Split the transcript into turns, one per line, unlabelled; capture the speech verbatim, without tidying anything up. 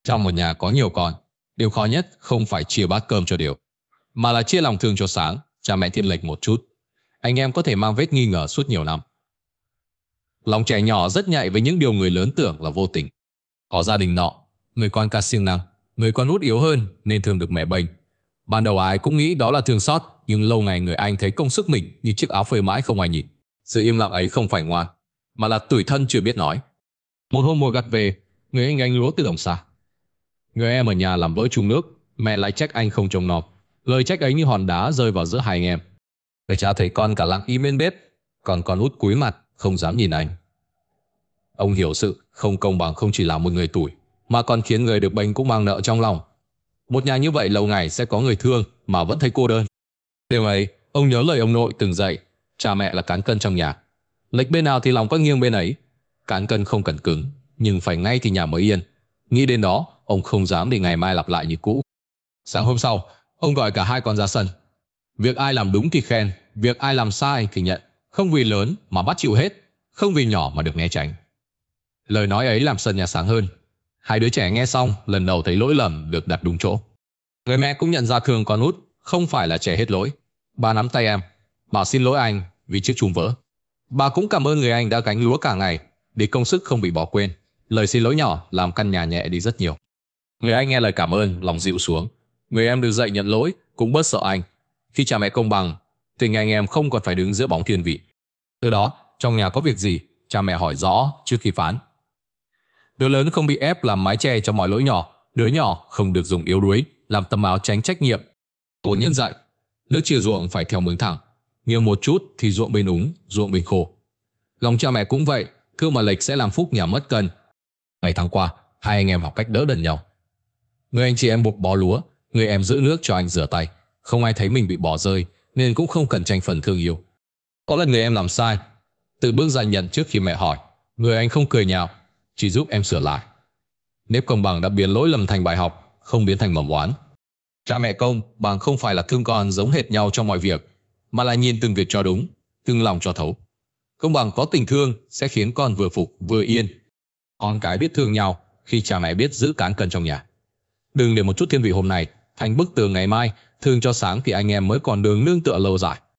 Trong một nhà có nhiều con, điều khó nhất không phải chia bát cơm cho đều, mà là chia lòng thương cho Sáng. Cha mẹ thiên lệch một chút, anh em có thể mang vết nghi ngờ suốt nhiều năm. Lòng trẻ nhỏ rất nhạy với những điều người lớn tưởng là vô tình. Có gia đình nọ, người con ca siêng năng, người con út yếu hơn nên thường được mẹ bênh. Ban đầu ai cũng nghĩ đó là thương xót, nhưng lâu ngày người anh thấy công sức mình như chiếc áo phơi mãi không ai nhìn. Sự im lặng ấy không phải ngoan, mà là tủi thân chưa biết nói. Một hôm mùa gặt về, người anh gánh lúa từ đồng xa. Người em ở nhà làm vỡ chung nước, mẹ lại trách anh không trông nom. Lời trách ấy như hòn đá rơi vào giữa hai anh em. Người cha thấy con cả lặng im bên bếp, còn con út cúi mặt không dám nhìn anh. Ông hiểu sự không công bằng không chỉ là một người tủi, mà còn khiến người được bênh cũng mang nợ trong lòng. Một nhà như vậy lâu ngày sẽ có người thương mà vẫn thấy cô đơn. Điều ấy, ông nhớ lời ông nội từng dạy, cha mẹ là cán cân trong nhà. Lệch bên nào thì lòng có nghiêng bên ấy. Cán cân không cần cứng, nhưng phải ngay thì nhà mới yên. Nghĩ đến đó, ông không dám để ngày mai lặp lại như cũ. Sáng hôm sau, ông gọi cả hai con ra sân. Việc ai làm đúng thì khen, việc ai làm sai thì nhận. Không vì lớn mà bắt chịu hết, không vì nhỏ mà được né tránh. Lời nói ấy làm sân nhà sáng hơn. Hai đứa trẻ nghe xong, lần đầu thấy lỗi lầm được đặt đúng chỗ. Người mẹ cũng nhận ra thương con út không phải là trẻ hết lỗi. Bà nắm tay em, bảo xin lỗi anh vì chiếc chum vỡ. Bà cũng cảm ơn người anh đã gánh lúa cả ngày để công sức không bị bỏ quên. Lời xin lỗi nhỏ làm căn nhà nhẹ đi rất nhiều. Người anh nghe lời cảm ơn, lòng dịu xuống. Người em được dạy nhận lỗi cũng bớt sợ anh. Khi cha mẹ công bằng, tình anh em không còn phải đứng giữa bóng thiên vị. Từ đó, trong nhà có việc gì, cha mẹ hỏi rõ trước khi phán. Đứa lớn không bị ép làm mái che cho mọi lỗi nhỏ, đứa nhỏ không được dùng yếu đuối làm tấm áo tránh trách nhiệm. Tổ nhân dạy, nước chia ruộng phải theo hướng thẳng, nghiêng một chút thì ruộng bên úng, ruộng bên khô. Lòng cha mẹ cũng vậy, thương mà lệch sẽ làm phúc nhà mất cân. Ngày tháng qua, hai anh em học cách đỡ đần nhau. Người anh chị em buộc bó lúa, người em giữ nước cho anh rửa tay. Không ai thấy mình bị bỏ rơi, nên cũng không cần tranh phần thương yêu. Có lần người em làm sai, tự bước ra nhận trước khi mẹ hỏi. Người anh không cười nhạo, chỉ giúp em sửa lại. Nếp công bằng đã biến lỗi lầm thành bài học, không biến thành mầm oán. Cha mẹ công bằng không phải là thương con giống hệt nhau trong mọi việc, mà là nhìn từng việc cho đúng, từng lòng cho thấu. Công bằng có tình thương sẽ khiến con vừa phục vừa yên. Con cái biết thương nhau khi cha mẹ biết giữ cán cân trong nhà. Đừng để một chút thiên vị hôm nay thành bức tường ngày mai. Thương cho Sáng thì anh em mới còn đường nương tựa lâu dài.